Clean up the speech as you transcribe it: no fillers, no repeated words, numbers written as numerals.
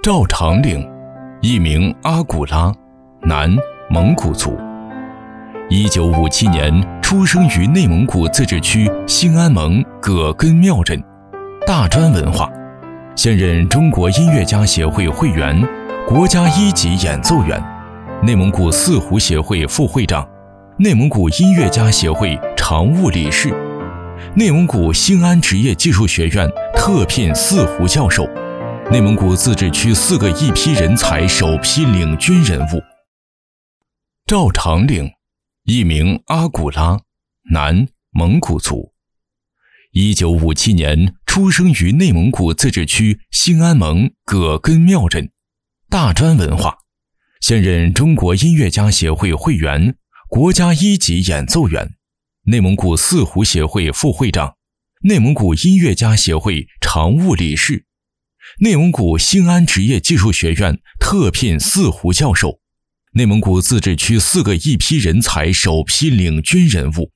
赵长岭，艺名阿古拉，男，蒙古族。1957年出生于内蒙古自治区兴安盟葛根庙镇，大专文化，现任中国音乐家协会会员，国家1级演奏员，内蒙古四胡协会副会长，内蒙古音乐家协会常务理事，内蒙古兴安职业技术学院特聘四胡教授，内蒙古自治区4个一批人才首批领军人物。赵长岭，艺名阿古拉，男，蒙古族。1957年出生于内蒙古自治区兴安盟葛根庙镇，大专文化，现任中国音乐家协会会员，国家1级演奏员，内蒙古四胡协会副会长，内蒙古音乐家协会常务理事，内蒙古兴安职业技术学院特聘四胡教授，内蒙古自治区4个一批人才首批领军人物。